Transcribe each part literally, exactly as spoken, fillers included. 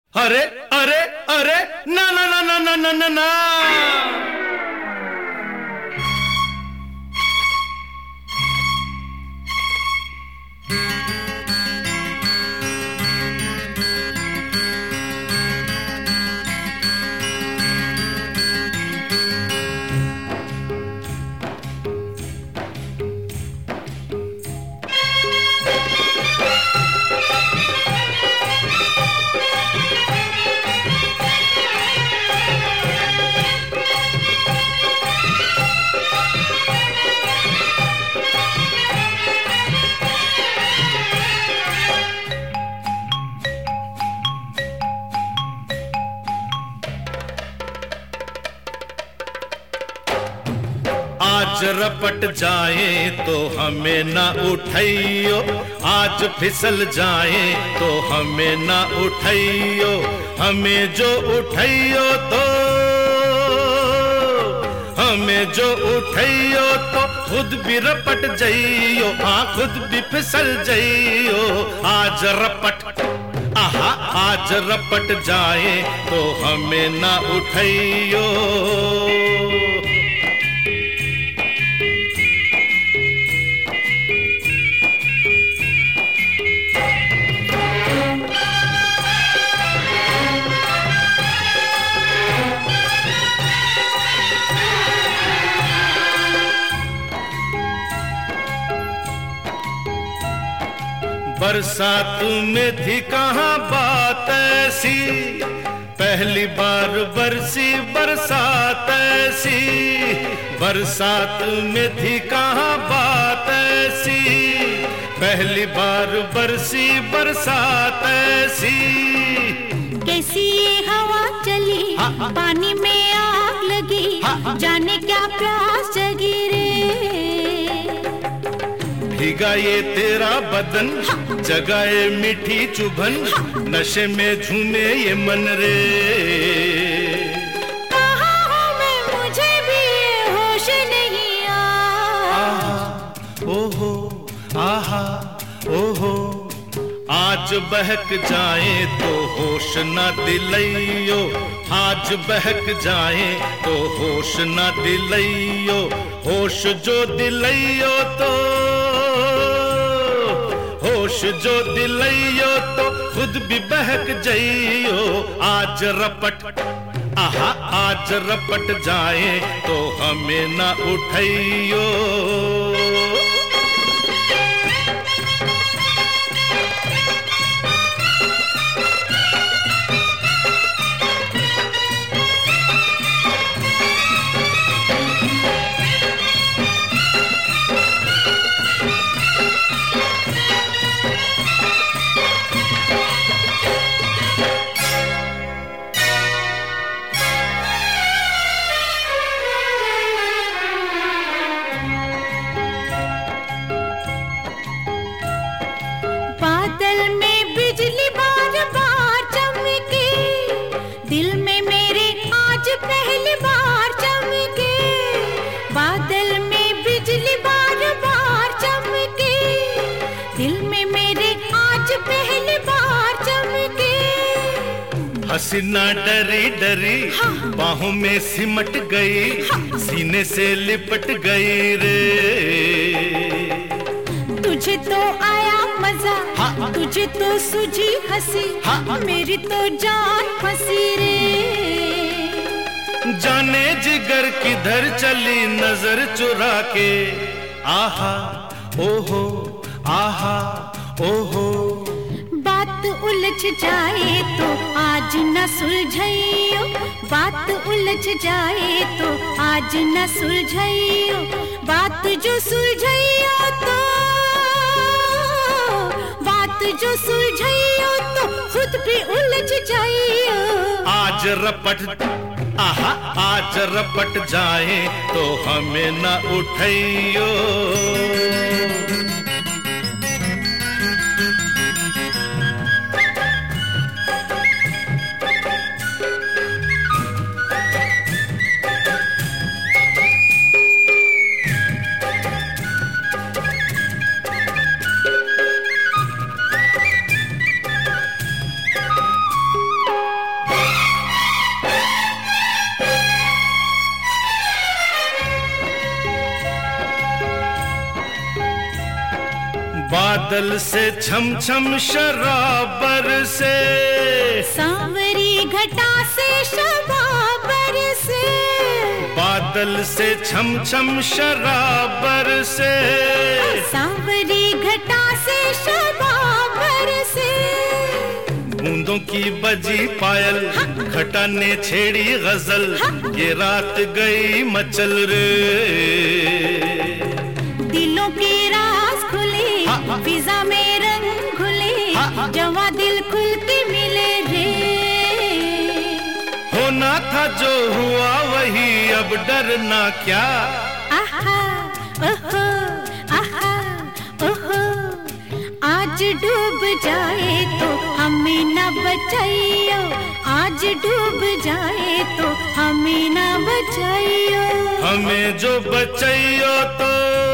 अरे अरे अरे ना ना ना ना ना ना ना ना आज रपट जाए तो हमें ना उठाइयो, आज फिसल जाए तो हमें ना उठाइयो, हमें जो उठाइयो तो हमें जो उठाइयो तो खुद भी रपट जाइयो, हाँ खुद भी फिसल जाइयो। आज रपट आहा आज रपट जाए तो हमें ना उठाइयो। बरसात में थी कहाँ बात ऐसी, पहली बार बरसी बरसात ऐसी। बरसात में थी कहाँ बात ऐसी, पहली बार बरसी बरसात ऐसी। कैसी ये हवा चली, हा, हा, पानी में आग लगी, हा, हा, जाने क्या प्यास जगी रे। भीगा ये तेरा बदन, जगाए मीठी चुभन, नशे में झूमे ये मन रे। कहाँ हूँ मैं, मुझे भी ये होश नहीं आ। आहा ओहो आहा ओहो, आज बहक जाए तो होश न दिलाइयो, आज बहक जाए तो होश न दिलाइयो। होश जो दिलाइयो तो होश जो दिलाइयो तो खुद भी बहक जाइयो। आज रपट आहा आज रपट जाए तो हमें ना उठाइयो। बादल में बिजली बार बार चमके, दिल में मेरे आज पहली बार चमके। बादल में बिजली बार बार चमके, दिल में मेरे आज पहली बार चमके। हसीना डरी डरी, हाँ, बाहों में सिमट गई, हाँ, सीने से लिपट गई रे। तुझे तो आया मजा, हाँ, तुझे तो सूझी हंसी, हाँ, मेरी तो जान फंसी रे। जाने जिगर किधर चली नजर चुरा के, आहा ओहो आहा ओहो। बात उलझ जाए तो आज न सुलझाइयो, बात उलझ जाए तो आज न सुलझाइयो। बात जो सुलझाइयो तो बात जो सुलझाइयो तो खुद भी उलझ जाइयो। आज रपट आहा आज रपट जाए तो हमें न उठाइयो। बादल से छम छम शराबर से, सांवरी घटा से शबाबर से, बादल से छम छम शराबर से, सांवरी घटा से शबाबर से। बूंदों की बजी पायल, घटा ने छेड़ी गजल, ये रात गई मचल रे। दिलों की राज खुले, फिजा में रंग घुले, जवा दिल खुल के मिले रे। होना था जो हुआ वही, अब डरना क्या। आहा ओहो आहा ओहो, आज डूब जाए तो हमें न बचाइयो, आज डूब जाए तो हमें न बचाइयो। हमें जो बचाइयो तो,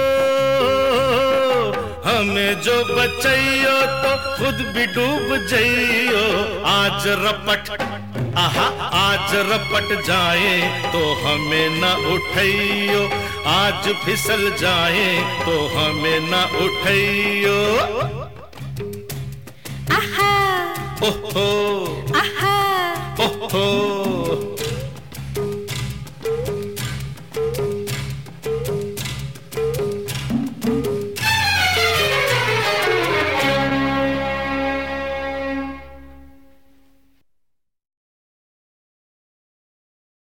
हमें जो बचाइयो तो खुद भी डूब जाइयो। आज रपट आहा आज रपट जाए तो हमें न उठाइयो, आज फिसल जाए तो हमें न उठाइयो। आहा ओहो आहा ओहो